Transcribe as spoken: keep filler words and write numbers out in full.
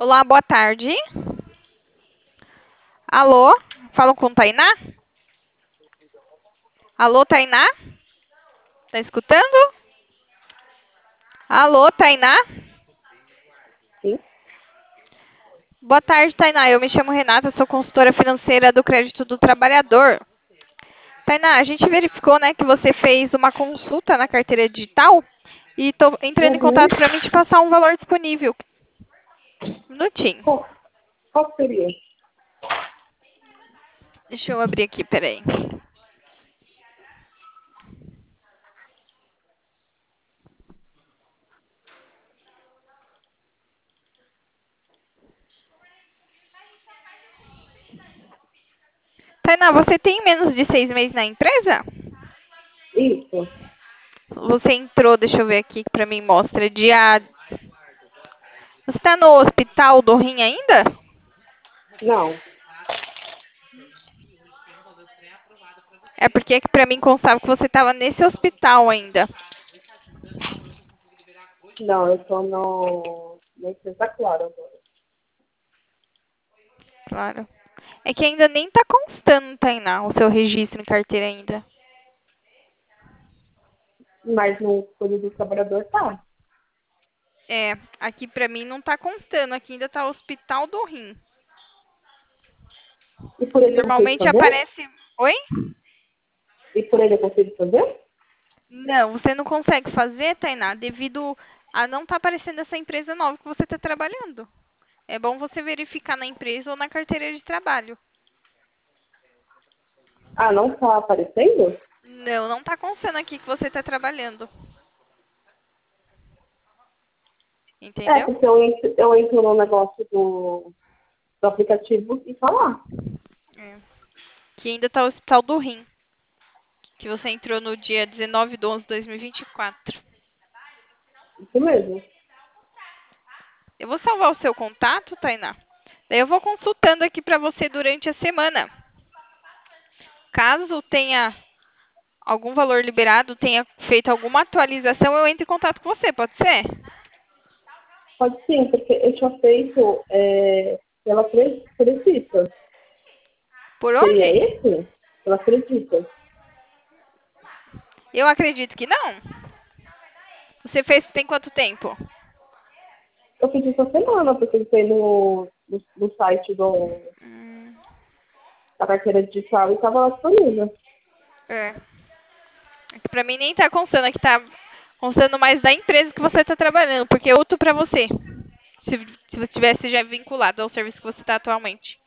Olá, boa tarde. Alô? Falo com Tainá? Alô, Tainá? Tá escutando? Alô, Tainá? Sim. Boa tarde, Tainá. Eu me chamo Renata, sou consultora financeira do Crédito do Trabalhador. Tainá, a gente verificou, né, que você fez uma consulta na carteira digital e tô entrando em Uhum. contato para mim te passar um valor disponível. Um minutinho. Qual, qual seria? Deixa eu abrir aqui, peraí. Tainá, você tem menos de seis meses na empresa? Isso. Você entrou, deixa eu ver aqui que para mim mostra, dia... Você está no hospital do rim ainda? Não. É porque aqui para mim constava que você estava nesse hospital ainda. Não, eu tô no, na empresa Claro agora. Claro. É que ainda nem tá constando, Tainá, o seu registro em carteira ainda. Mas no Folha do Trabalhador tá. É, aqui pra mim não tá constando, aqui ainda tá Hospital do Rim. E por ele eu consigo Normalmente fazer? aparece. Oi? E por ele eu consigo fazer? Não, você não consegue fazer, Tainá, devido a não tá aparecendo essa empresa nova que você tá trabalhando. É bom você verificar na empresa ou na carteira de trabalho. Ah, não tá aparecendo? Não, não tá constando aqui que você tá trabalhando. É, Entendeu? porque eu entro, eu entro no negócio do, do aplicativo e tá lá. É. Que ainda tá o Hospital do Rim, que você entrou no dia dezenove de onze de dois mil e vinte e quatro. Isso mesmo. Eu vou salvar o seu contato, Tainá. Daí eu vou consultando aqui para você durante a semana. Caso tenha algum valor liberado, tenha feito alguma atualização, eu entro em contato com você, pode ser? Pode sim, porque eu tinha feito é, pela Fre- Fredita. Por Seria onde? esse? Pela Fredita. Eu acredito que não. Você fez tem quanto tempo? Eu fiz essa semana, porque ele foi no, no, no site do, Hum, da carteira digital e estava lá disponível. é. Para mim nem tá constando, aqui tá constando mais da empresa que você está trabalhando, porque é outro para você. Se, se você tivesse já vinculado ao serviço que você está atualmente.